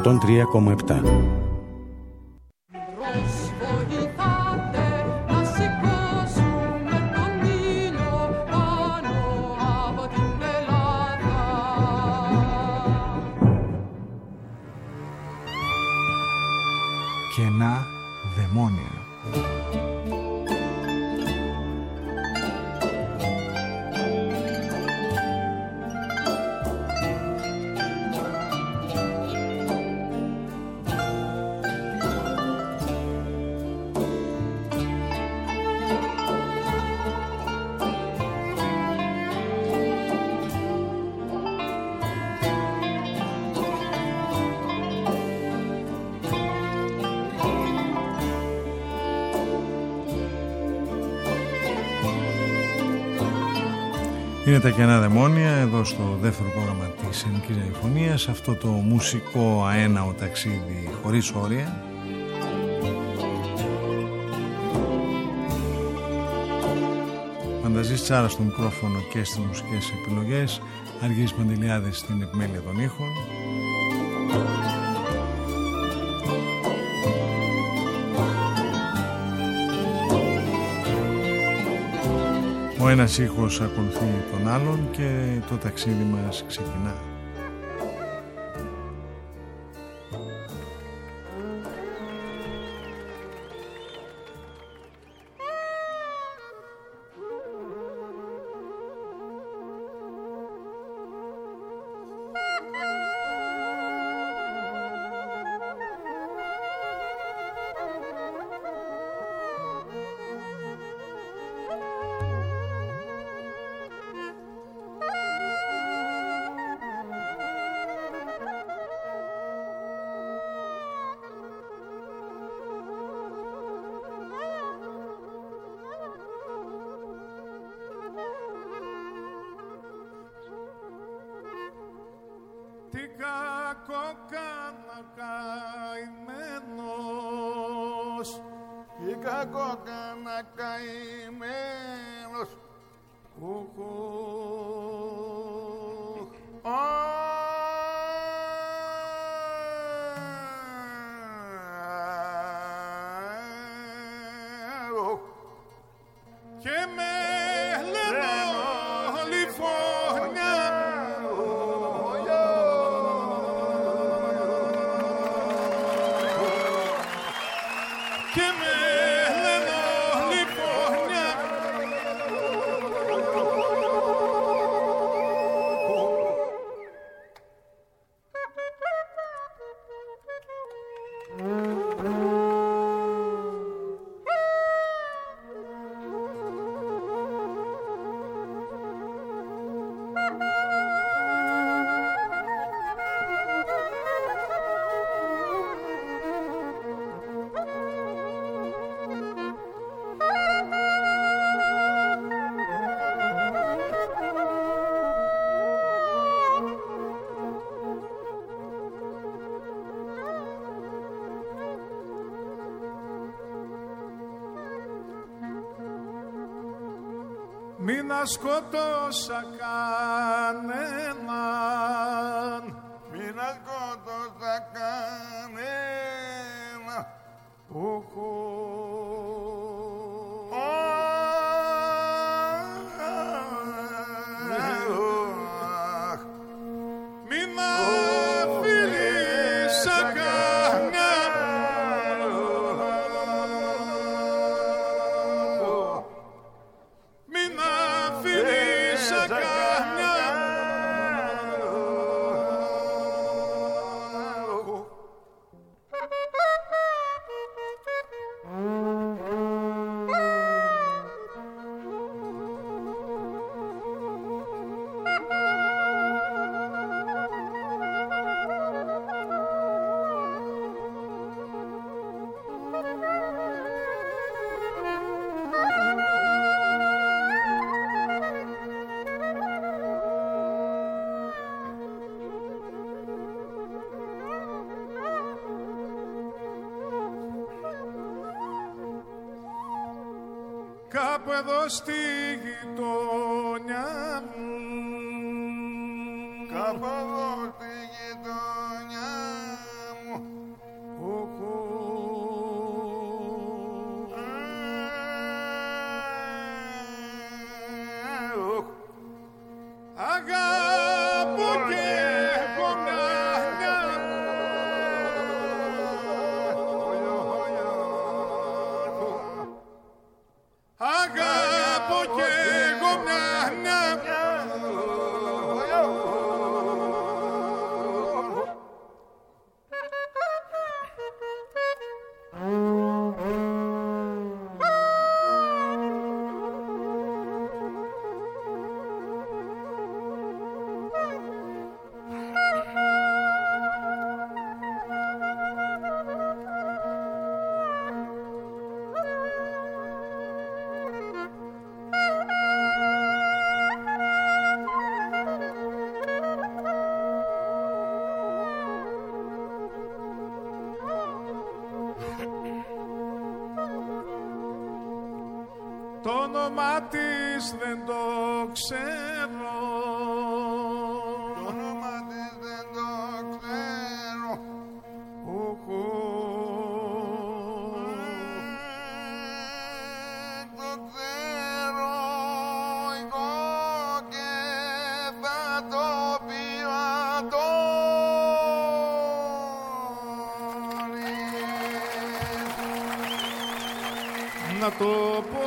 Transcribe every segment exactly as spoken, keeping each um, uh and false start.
εκατόν τρία κόμμα επτά. Κενά δαιμόνια. Είναι τα κενά δαιμόνια εδώ στο δεύτερο πρόγραμμα της Ελληνικής Ραδιοφωνίας, αυτό το μουσικό αέναο ταξίδι χωρίς όρια. Φανταζής Τσάρα στο μικρόφωνο και στις μουσικές επιλογές, Αργύρης Παντελιάδης στην επιμέλεια των ήχων. Ο ένας ήχος ακολουθεί τον άλλον και το ταξίδι μας ξεκινά. Μην σκοτώσα κανέναν, μην σκοτώσα κανέναν. Οχο. Μην αφήνεις κανέναν. Κάπου εδώ στη γειτονιά μου, κάπου εδώ στη γειτονιά όνομα της δεν το ξέρω. Το όνομα της δεν το ξέρω. Οχο. Δεν το ξέρω εγώ και θα το πειρατώ. Να το πω.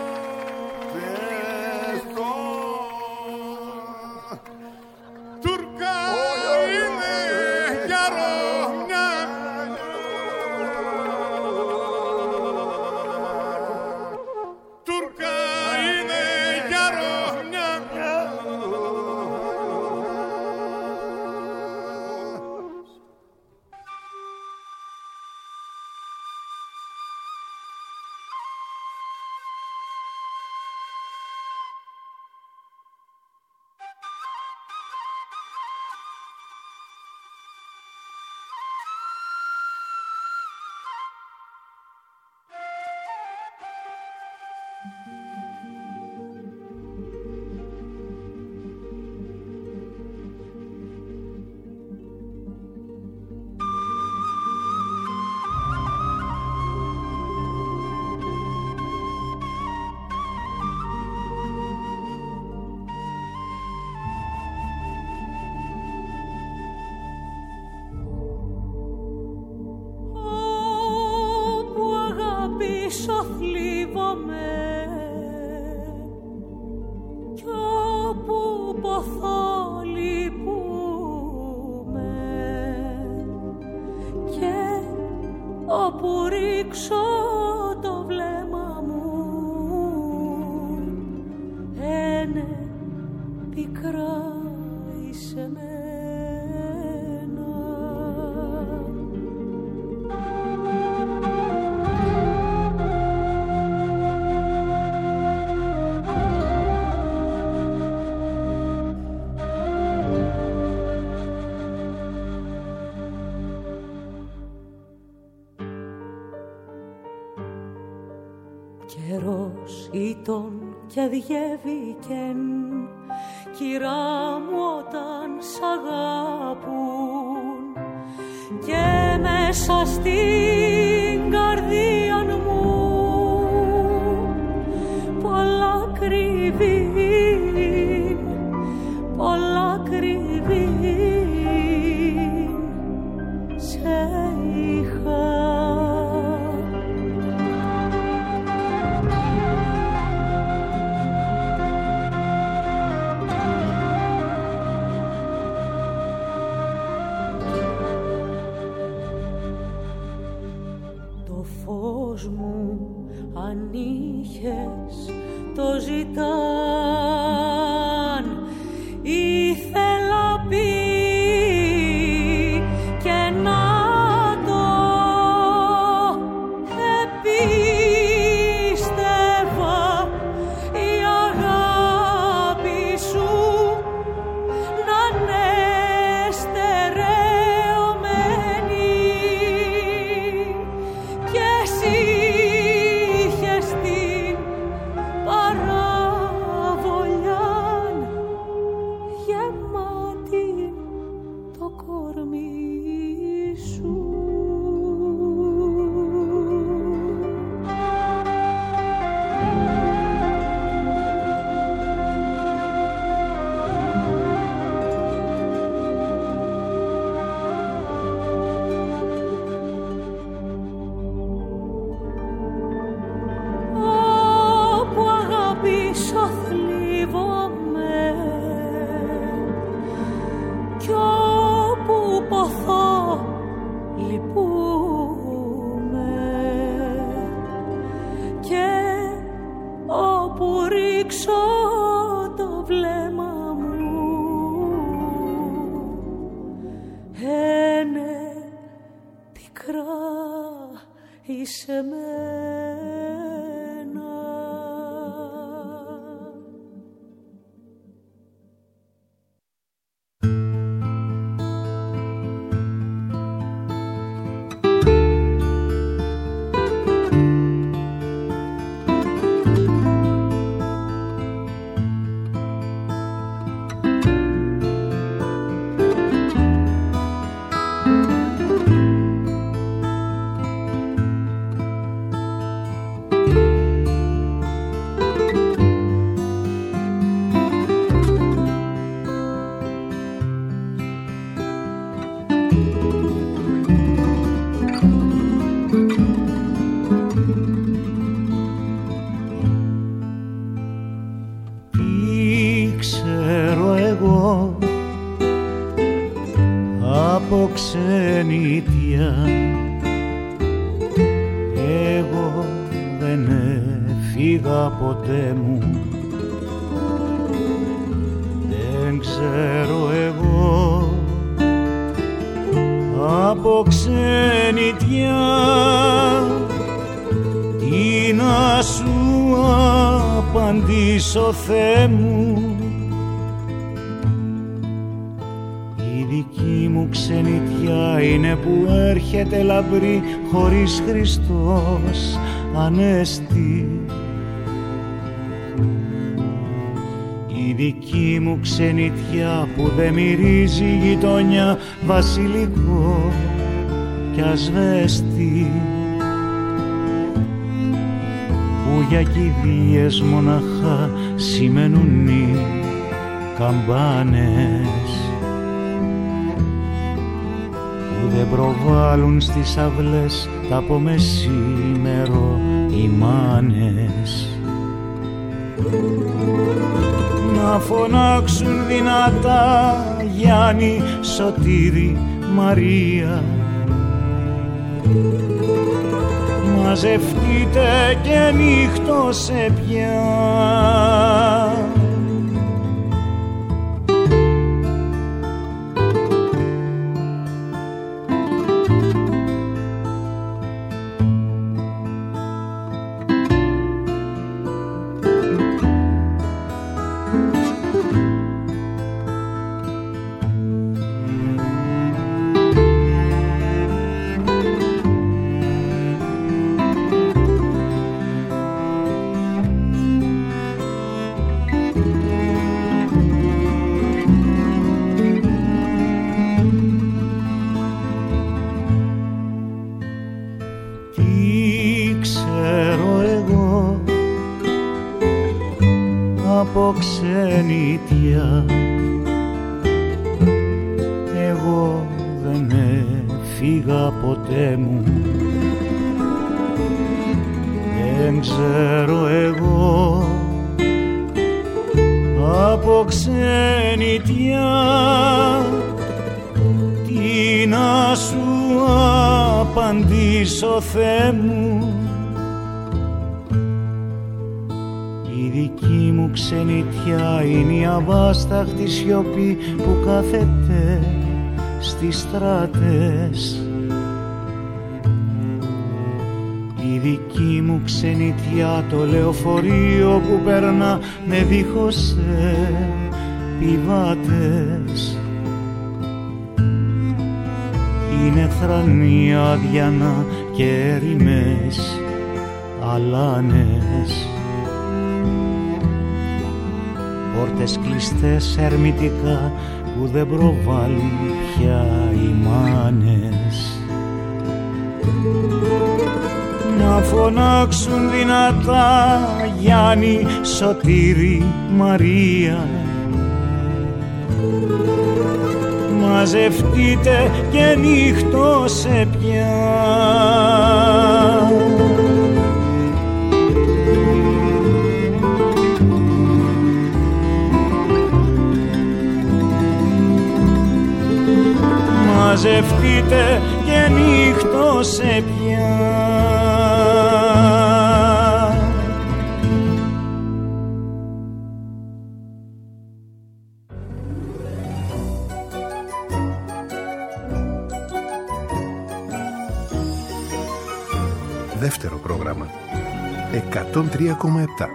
Τουρκά είναι για Ρωμιά. Τουρκά είναι για Ρωμιά. Καιρός ήταν και διέβηκεν, κυρά μου όταν σ' αγάπουν, και μέσα στην καρδία μου πολλά κρύβει, πολλά κρύβει, σε είχα. Αν είχες το ζητάν, ήθελα πει και να το επίστευα, η αγάπη σου να είναι στερεωμένη και εσύ σε μένα. εγώ από ξενιτιά. Εγώ δεν έφυγα ποτέ μου, δεν ξέρω εγώ από ξενιτιά τι να σου απαντήσω, Θεέ μου. Η δική μου ξενιτιά είναι που έρχεται λαμπρή χωρίς Χριστός Ανέστη. Η δική μου ξενιτιά που δεν μυρίζει γειτονιά βασιλικό κι ασβέστη, που για κηδείες μοναχά σημαίνουν οι καμπάνες, που δεν προβάλλουν στις αυλές τα από μεσήμερο οι μάνες. Να φωνάξουν δυνατά Γιάννη, Σωτήρη, Μαρία, μαζευτείτε και νύχτωσε πια. Ξενιτιά, εγώ δεν έφυγα ποτέ μου, δεν ξέρω εγώ από ξενιτιά τι να σου απαντήσω, Θεέ μου. Η δική μου ξενιτιά είναι η αβάσταχτη σιωπή που κάθεται στις στράτες. Η δική μου ξενιτιά το λεωφορείο που περνά με δίχως πιβάτες. Είναι θρανή αδιανά και έρημες αλάνες, πόρτες κλειστές ερμητικά που δεν προβάλλουν πια οι μάνες. Να φωνάξουν δυνατά Γιάννη, Σωτήρη, Μαρία, μαζευτείτε και νύχτωσε πια. Μαζευτείτε και νύχτωσε πια. Δεύτερο πρόγραμμα εκατόν τρία κόμμα επτά.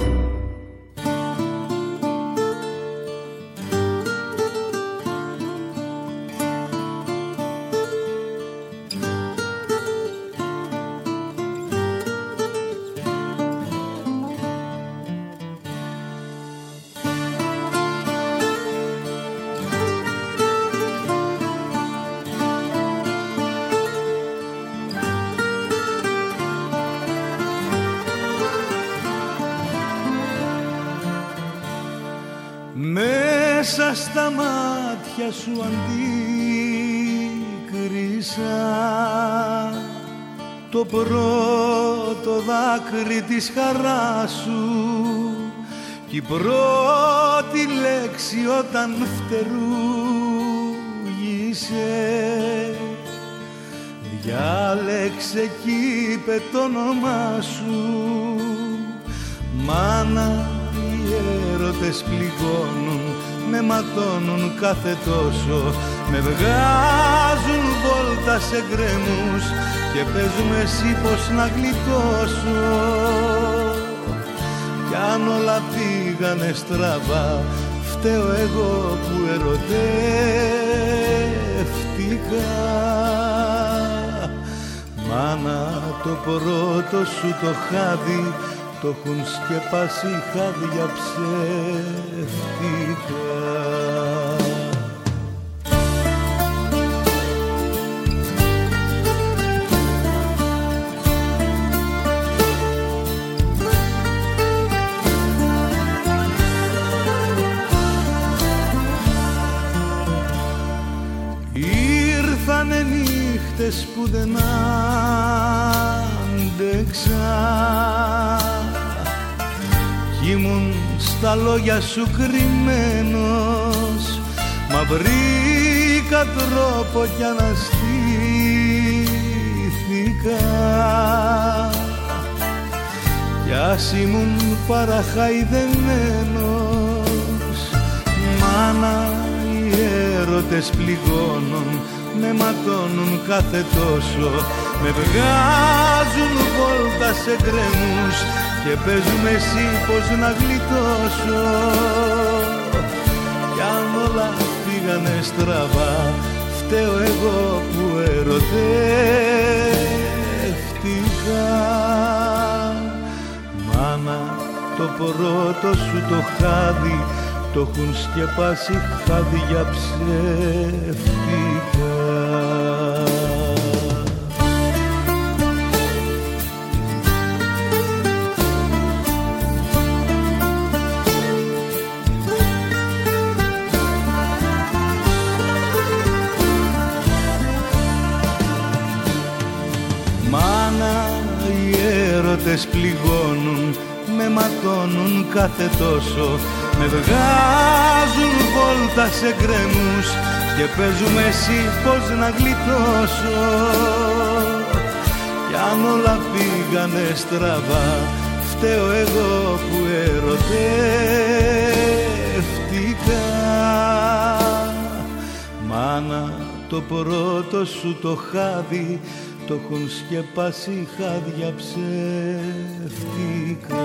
Μέσα στα μάτια σου αντίκρισα το πρώτο δάκρυ της χαράς σου κι η πρώτη λέξη όταν φτερούγησε διάλεξε κι είπε το όνομά σου. Μάνα, οι έρωτες πληγώνουν, με ματώνουν κάθε τόσο, με βγάζουν βόλτα σε γκρεμούς και παίζουμε εσύ πως να γλιτώσω. Κι αν όλα πήγανε στραβά, φταίω εγώ που ερωτεύτηκα. Μάνα, το πρώτο σου το χάδι το έχουν σκεπάσει χάδια ψεύτικα. Ήρθανε νύχτες που δεν άντεξα κι ήμουν στα λόγια σου κρυμμένος, μα βρήκα τρόπο κι αναστήθηκα. Κι ας ήμουν παραχαϊδεμένος, μάνα, οι έρωτες πληγώνουν, με ματώνουν κάθε τόσο, με βγάζουν βόλτα σε γκρεμούς και παίζουμε εσύ πως να γλιτώσω. Κι αν όλα πήγανε στραβά, φταίω εγώ που ερωτεύτηκα. Μάνα, το πρώτο σου το χάδι το έχουν σκεπάσει χάδια ψεύτικα. Μάνα, οι έρωτες πληγώνουν, με ματώνουν κάθε τόσο, με βγάζουν βόλτα σε γκρεμούς και παίζουμε εσύ πως να γλιτώσω. Κι αν όλα πήγανε στραβά, φταίω εγώ που ερωτεύτηκα. Μάνα, το πρώτο σου το χάδι το έχουν σκεπάσει χάδια ψεύτικα.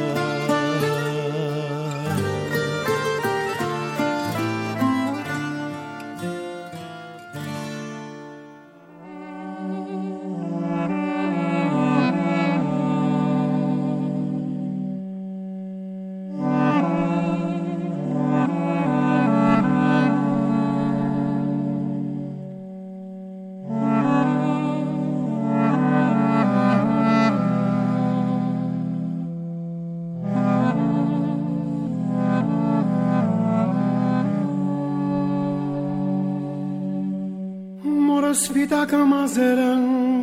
Svitaka mazeren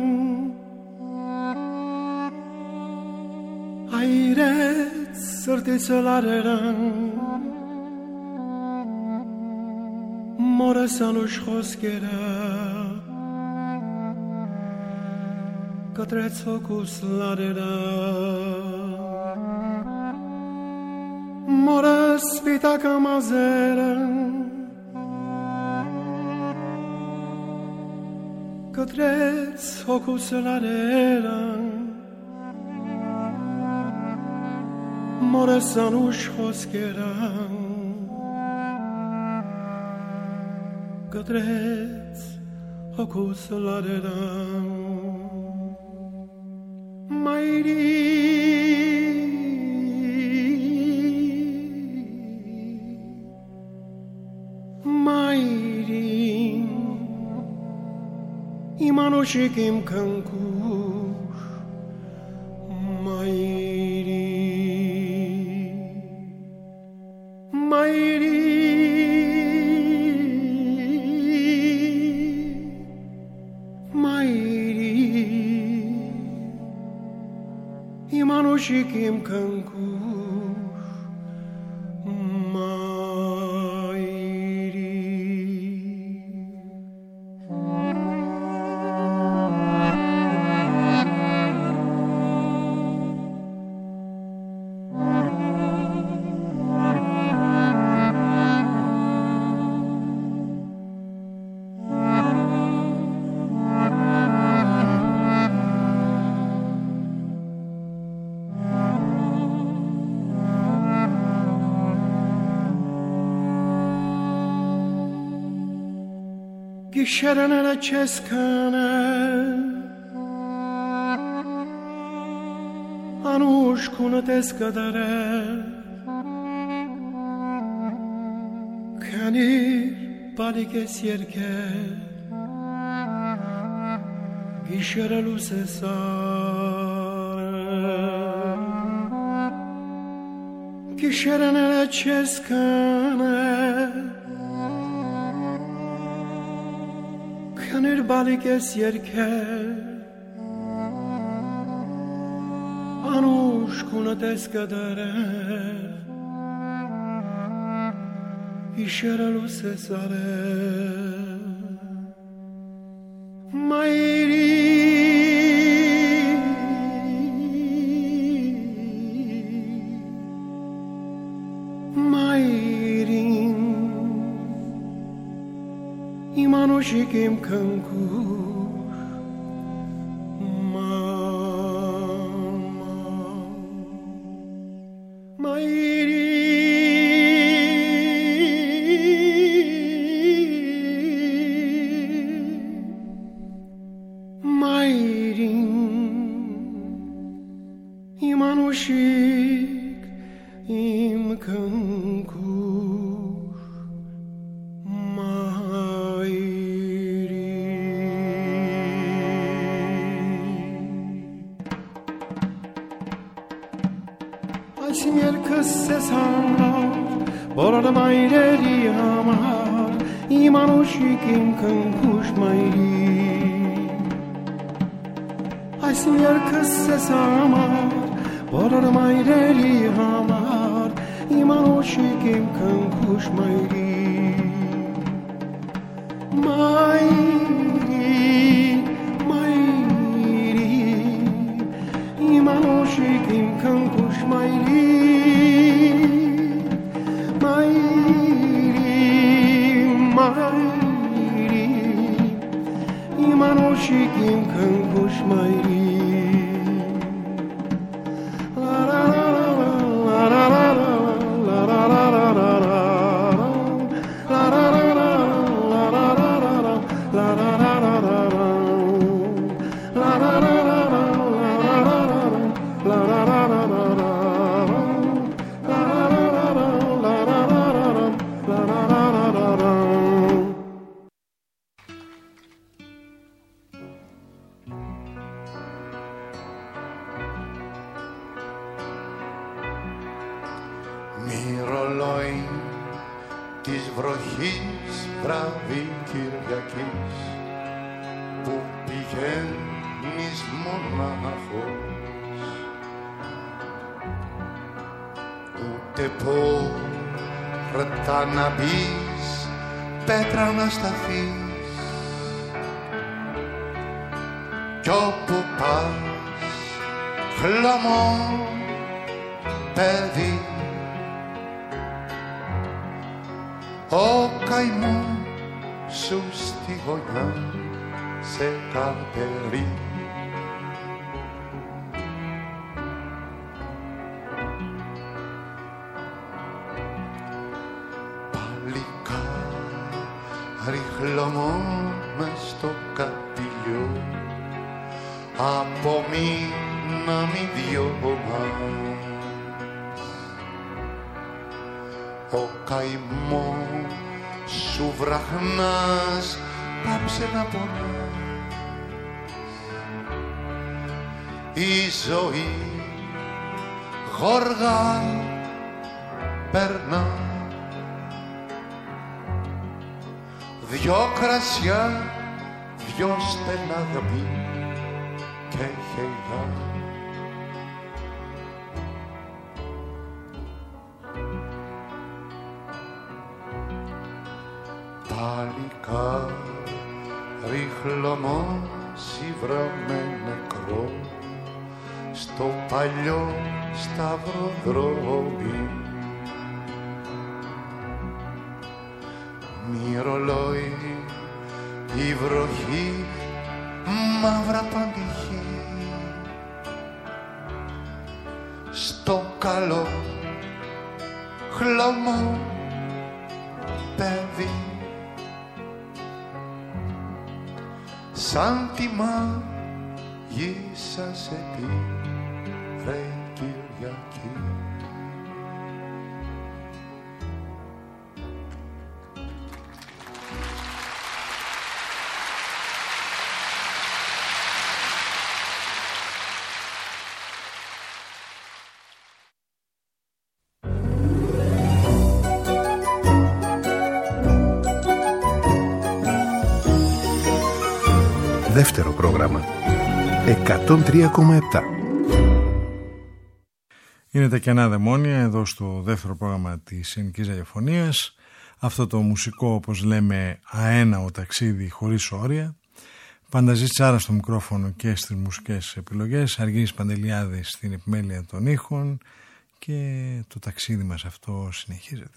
Hayret sırtıçılareren Moresan ushkos gere Katret sokuslareren More svitaka mazeren Către-ți ocuțelarea More să nu-și hoschera Către-ți ocuțelarea Mai Imanoshikim kankush Mairi Mairi Mairi Imanoshikim kankush Ghisciera nella cescane Anushkuna teskadare Kanir balike sierke Ghisciera lusesare Ghisciera nella cescane Kanir balike sierke Anushkuna teskadare Ghisciera lusesare Mairi Mairin Imanoshikim kankush Mama Mairi Imanushik im kankush Mairi Aysimyer kız sesanlar Borada mayreri amar Imanushik im kankush Mairi Aysimyer kız sesamar Borar mayreli hamar Imanoshikim kankush mayri Mayri, mayri Imanoshikim kankush mayri Mayri, mayri Imanoshikim kankush mayri Μυρολόι της βροχής βράδυ Κυριακής που πηγαίνεις μονάχος ούτε πόρτα να μπεις, πέτρα να σταθείς κι όπου πας χλωμό παιδί ο καημός σου στη γωνιά σε καρτερεί. Παλικάρι χλωμό μες στο κατηλιό από μήνα μη δυο μας ο καημός σου βραχνάς πάψε να πονάς η ζωή γοργά περνά δυο κρασιά, δυο στεναγμοί και χελιά παλικάρι χλωμό σίβρα με νεκρό στο παλιό σταυροδρόμι μυρολόι η βροχή μαύρα παντυχή στο καλό χλωμό παιδί σαν τη μάγισσα σε πήρε η Κυριακή. Δεύτερο πρόγραμμα εκατόν τρία κόμμα επτά. Είναι τα κενά δαιμόνια εδώ στο δεύτερο πρόγραμμα της Ελληνικής Ραδιοφωνίας. Αυτό το μουσικό, όπως λέμε, αέναο ταξίδι χωρίς όρια. Πανταζής Τσάρα στο μικρόφωνο και στις μουσικές επιλογές, Αργύρης Παντελιάδης στην επιμέλεια των ήχων, και το ταξίδι μας αυτό συνεχίζεται.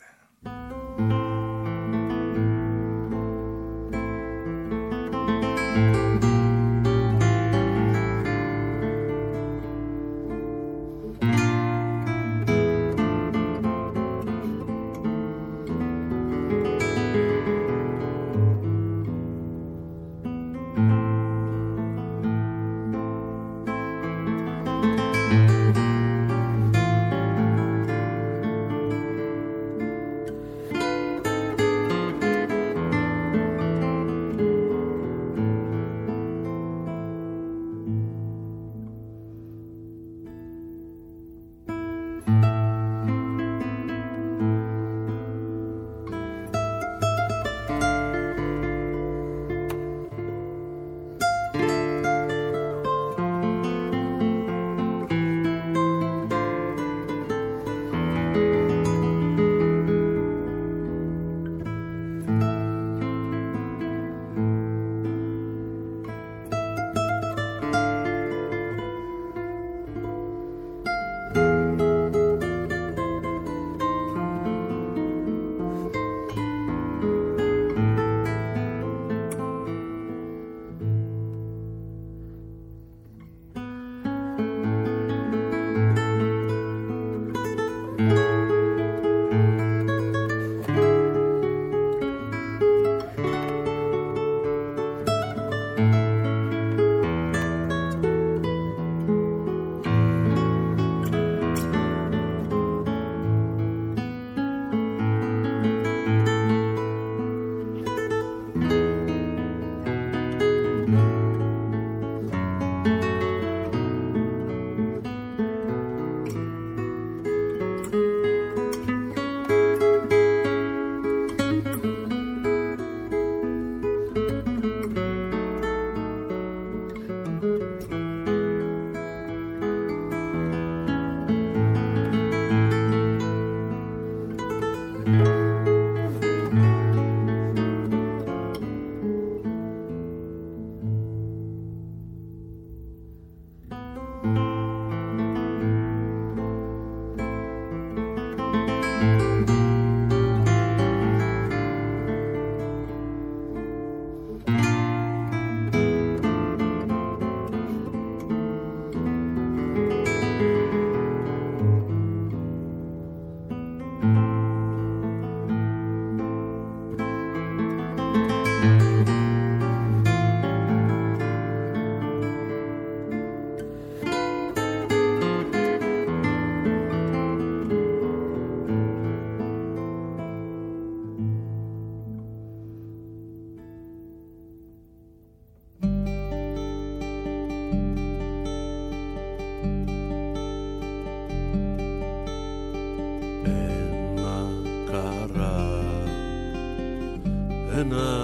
Ένα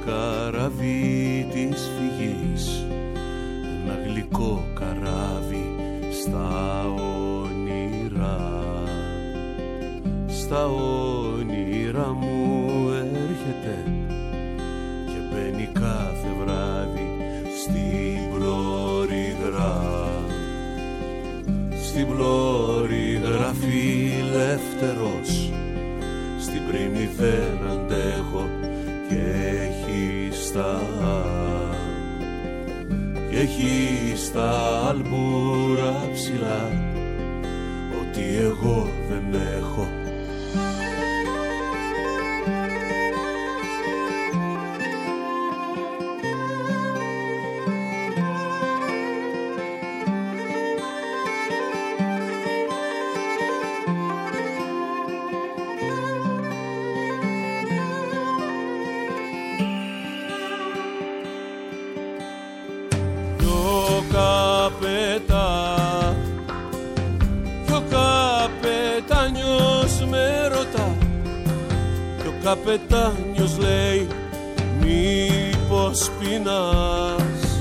καράβι της φυγής, ένα γλυκό καράβι στα όνειρα, στα όνειρα μου έρχεται και μπαίνει κάθε βράδυ στην πλώρη-γρα, στην πλώρη-γρα φιλεύθερος, στην πρίμνη δεν αντέχω και έχει στα, και έχει στα αλμπούρα ψηλά ότι εγώ δεν έχω. καπετάνιος λέει μήπως πεινάς,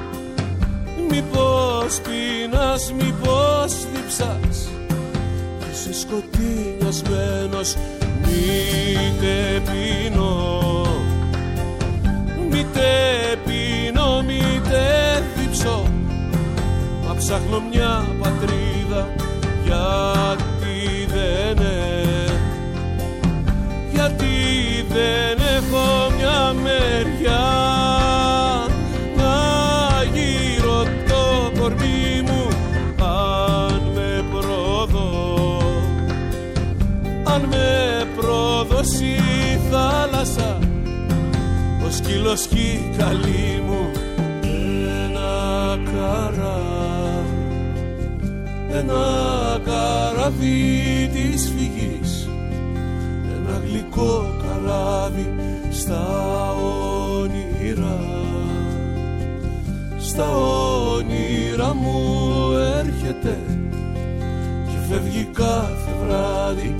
μήπως πεινάς, μήπως διψάς, είσαι σκοτεινιασμένος, μήτε πεινώ, μήτε πεινώ, μήτε διψώ, μα ψάχνω μια πατρίδα γιατί δεν είναι, γιατί δεν έχω μια μεριά να γύρω το κορμί μου αν με πρόδω, αν με πρόδωσε η θάλασσα ο σκύλος κι η καλή μου ένα καρά, ένα καράβι της φυγής, ένα γλυκό καράβι στα όνειρα, στα όνειρα μου έρχεται και φεύγει κάθε βράδυ.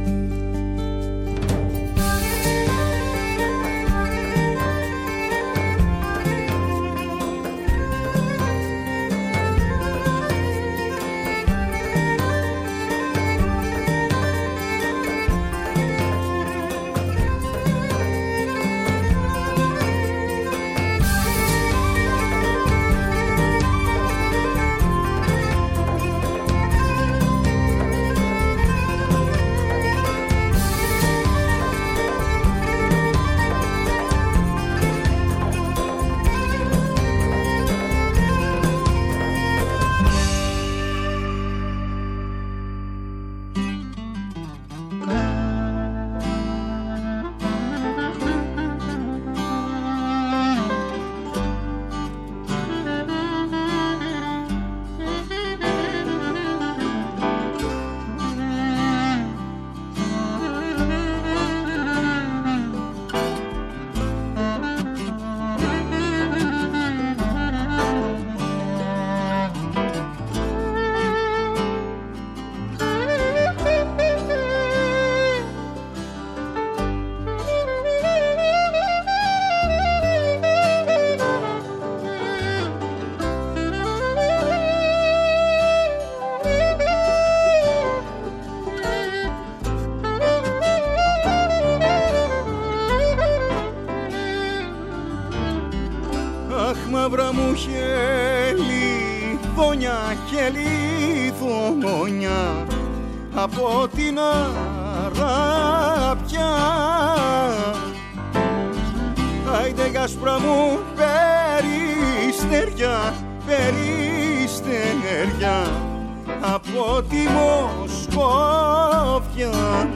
μαύρα μου χέλη, δόνια χέλη, δόνια από την Αράπια. Άιντε γάσπρα μου περιστεριά, περιστεριά από τη Μοσκόβια.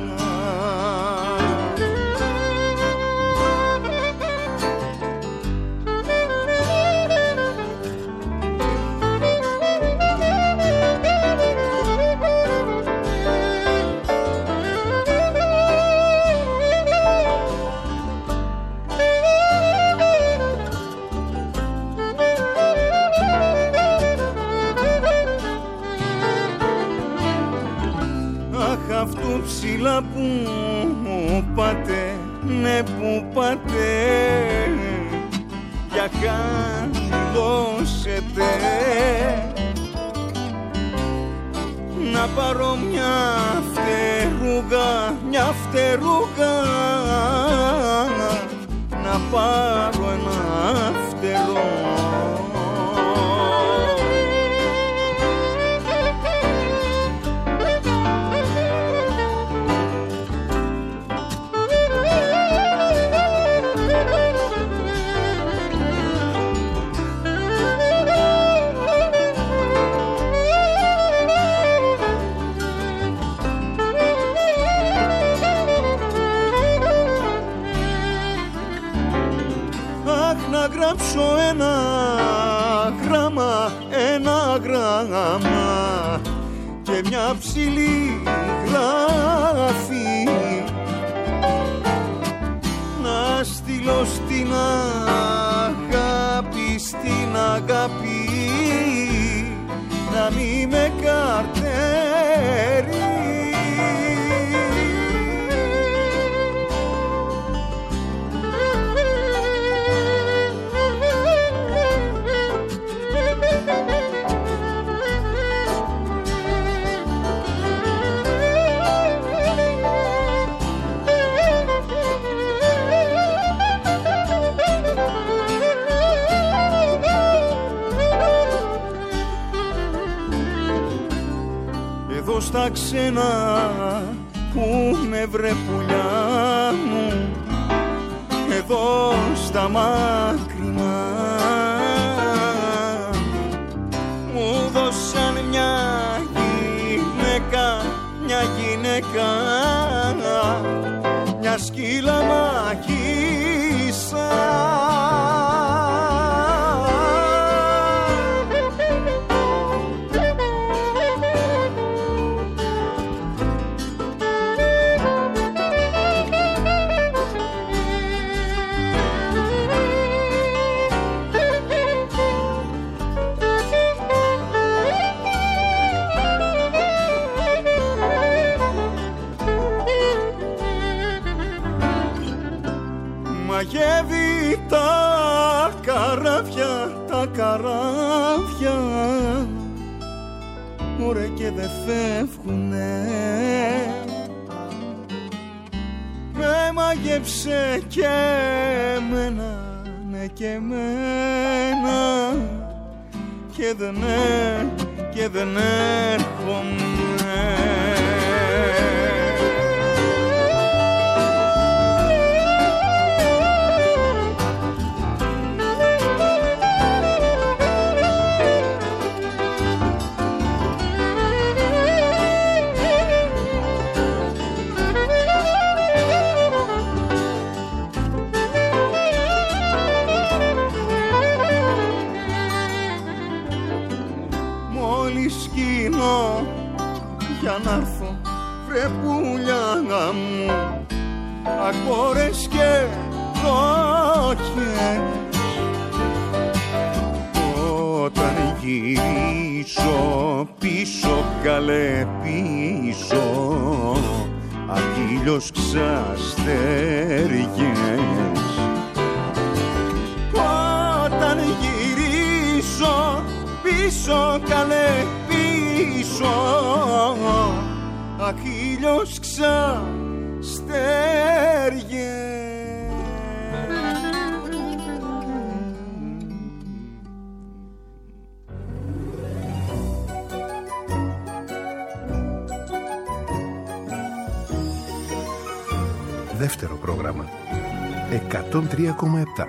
Αυτού ψηλά που πάτε, ναι που πάτε, για χαμηλώσετε, να πάρω μια φτερούγα, μια φτερούγα, να πάρω ένα φτερό. Να γράψω ένα γράμμα, ένα γράμμα και μια ψηλή γράφη να στείλω στην αγάπη, στην αγάπη να μη με καρτερεί. τα ξένα που με βρε πουλιά μου εδώ στα μακρινά. Μου δώσαν μια γυναίκα, μια γυναίκα, μια σκύλα μαγείσα. Μαγεύει τα καράβια, τα καράβια, ωραία και δε φεύγουνε. Με μαγεύσε και εμένα, ναι και εμένα, και δεν, και δεν έρχομαι. Για να έρθω βρε πουλιά μου, ακόρες και δόκες. Όταν γυρίσω πίσω, καλέ πίσω, ακύλιος ξαστέριες. Όταν γυρίσω πίσω, καλέ πίσω, αχίλιος ξαστέριες. Δεύτερο πρόγραμμα εκατόν τρία κόμμα επτά.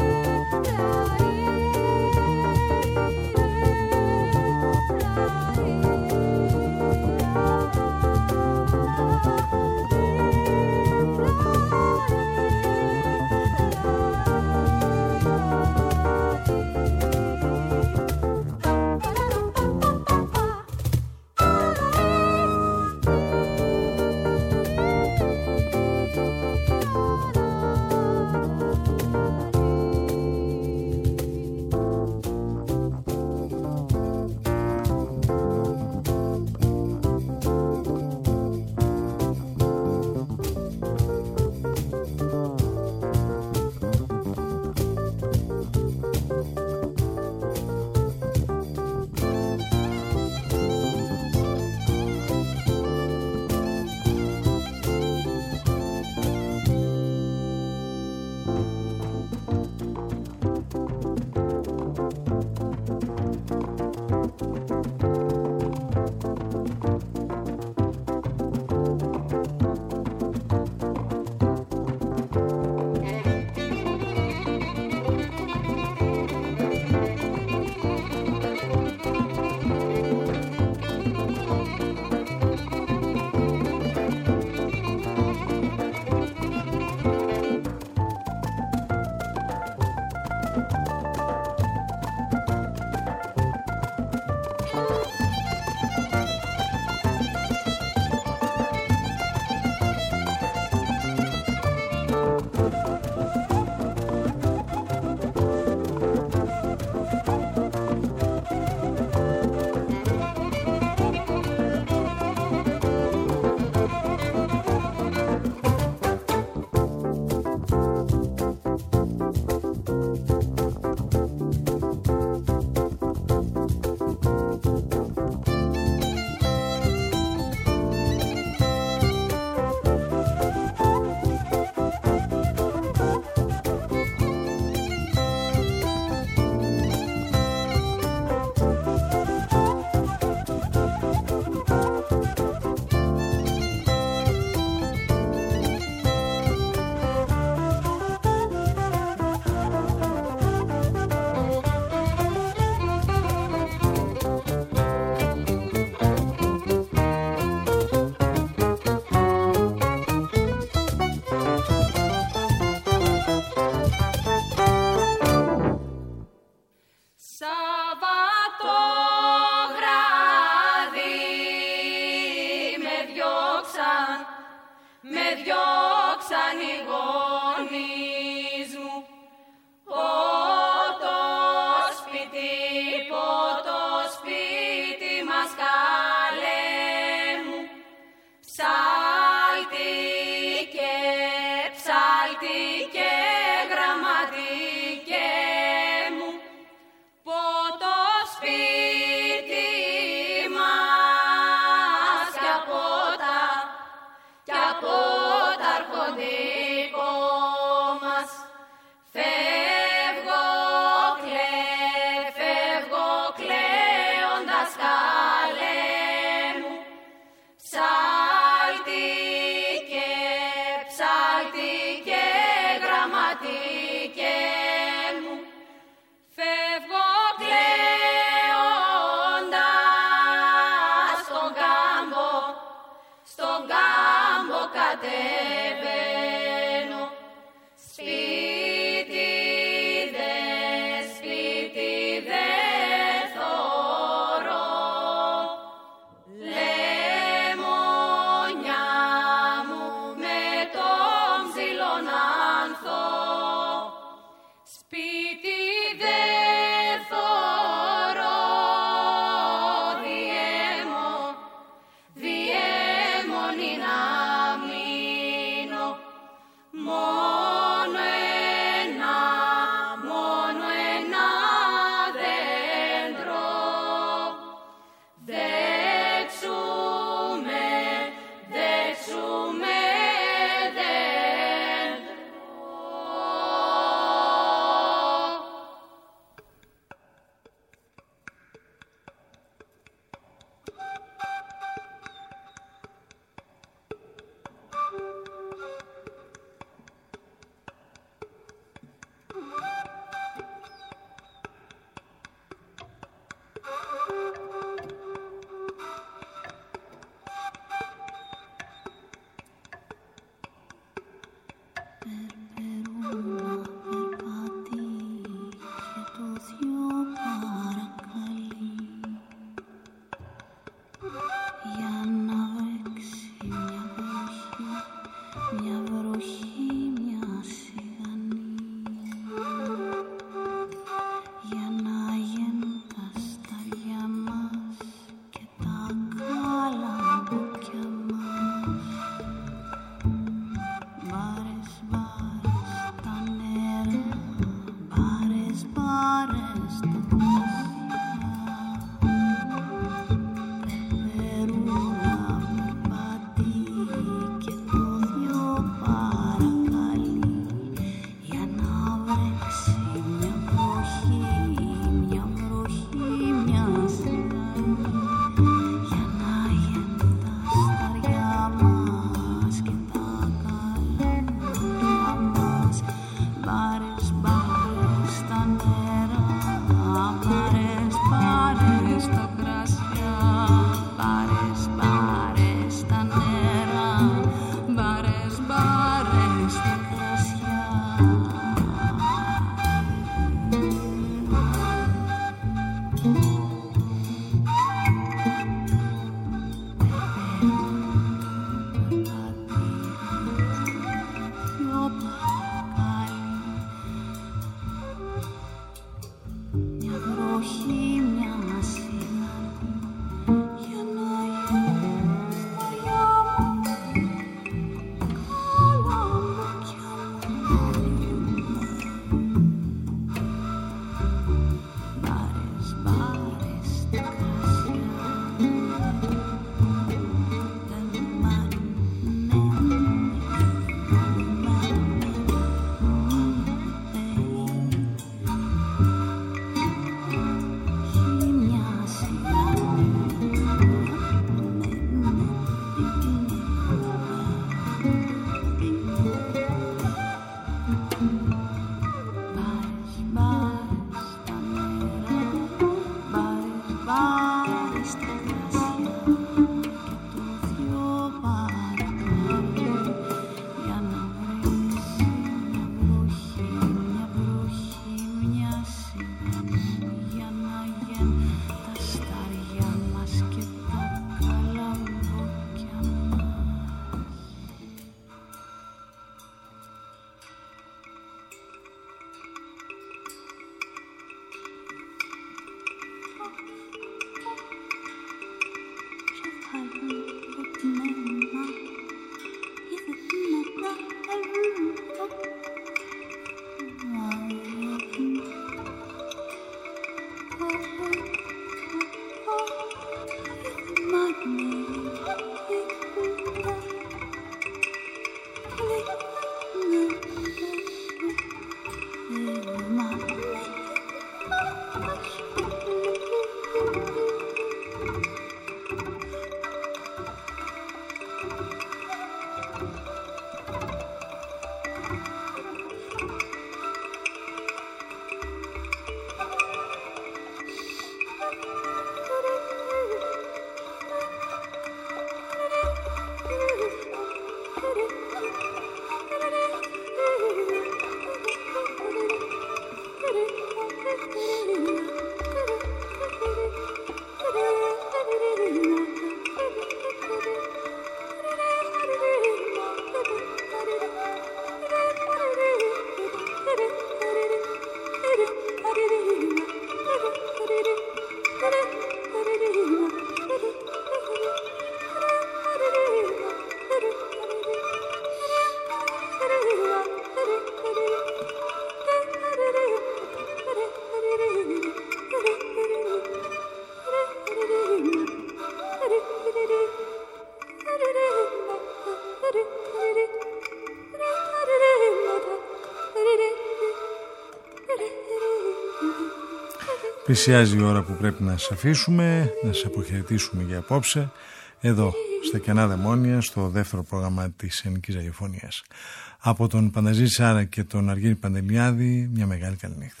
Πλησιάζει η ώρα που πρέπει να σας αφήσουμε, να σας αποχαιρετήσουμε για απόψε, εδώ στα Κενά Δαιμόνια, στο δεύτερο πρόγραμμα της Ελληνικής Ραδιοφωνίας. Από τον Πανταζή Σάρα και τον Αργύρη Παντελιάδη, μια μεγάλη καληνύχτα.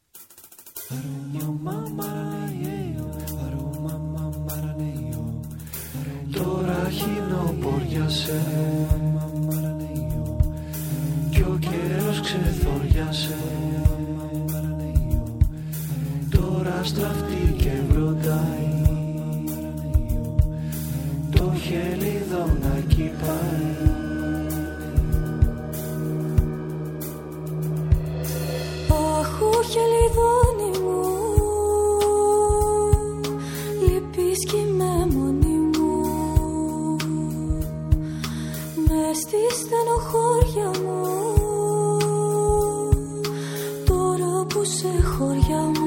Τώρα χεινοπόριασε κι ο καιρός ξεθόριασε, τώρα στραφτεί και βροντάει χελιδονάκι πάει. Αχ, ο χελιδόνι μου, λυπείς κι με μόνη μου, μες στη στενοχώρια μου, τώρα που σε χωριά μου.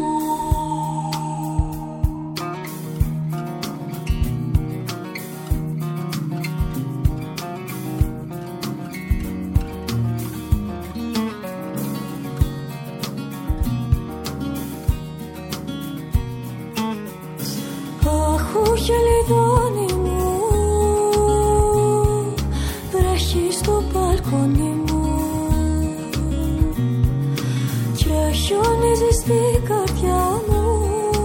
Χελιδόνι μου, βρέχει στο μπαλκόνι μου και χιονίζει στην καρδιά μου,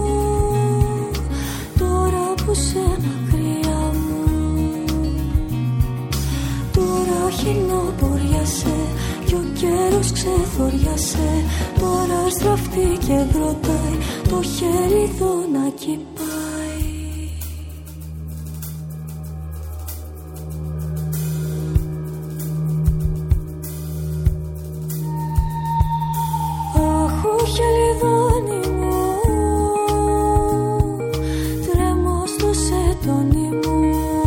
τώρα που σε μακριά μου. Τώρα χεινόποριασε κι ο καιρός ξεθοριάσε, τώρα στραφτεί και ρωτάει το χελιδονάκι πάει. Χελιδόνι μου, τρέμω στο σετόνι μου,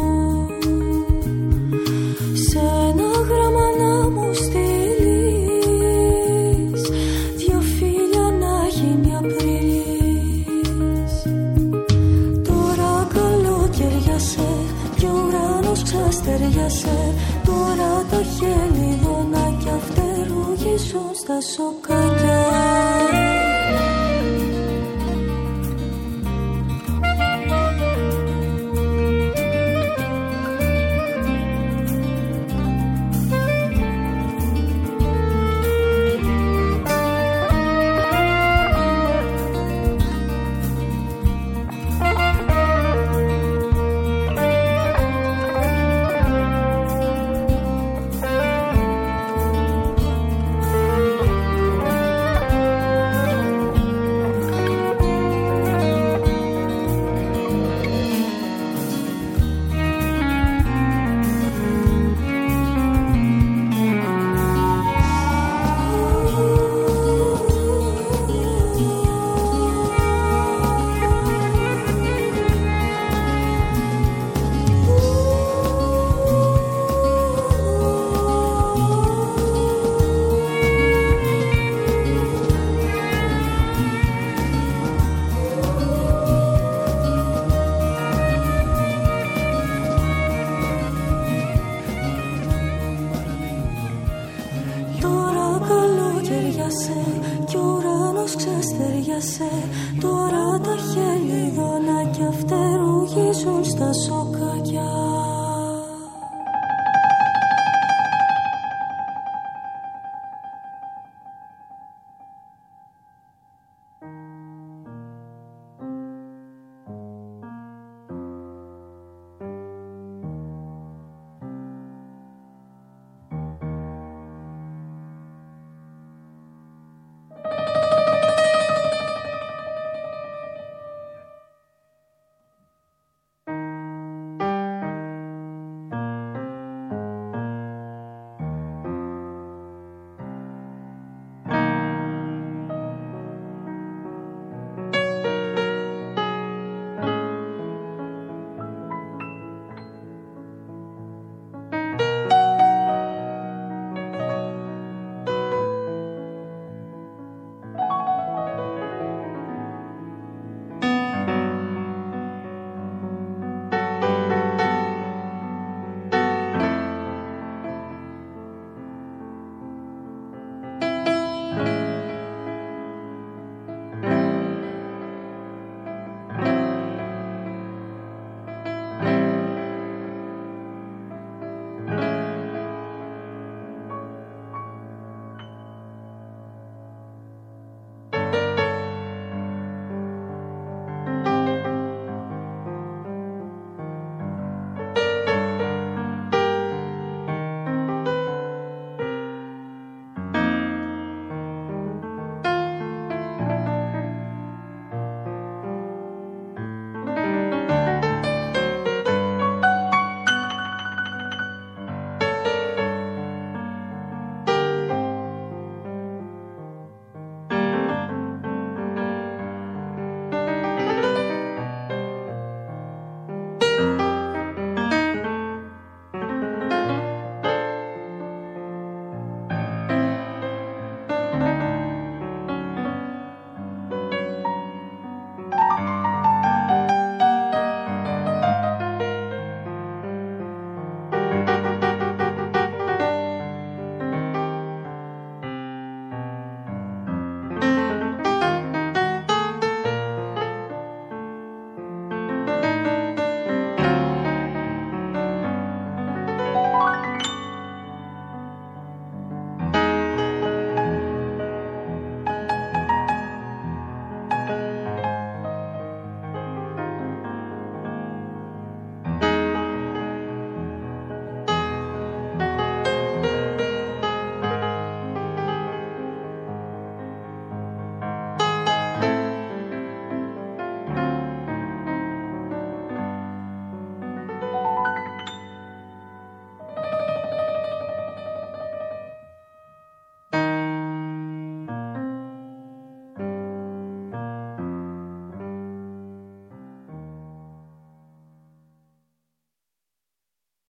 σε ένα γράμμα να μου στείλεις, δυο φίλια να γίνει Απρίλης. Τώρα καλοκαιριάσε κι ο ουρανός ξαστεριάσε, τώρα τα χελιδονάκια φτερουγίζουν στα σοκάκια. Κι ο ουρανός ξεστεριάσε,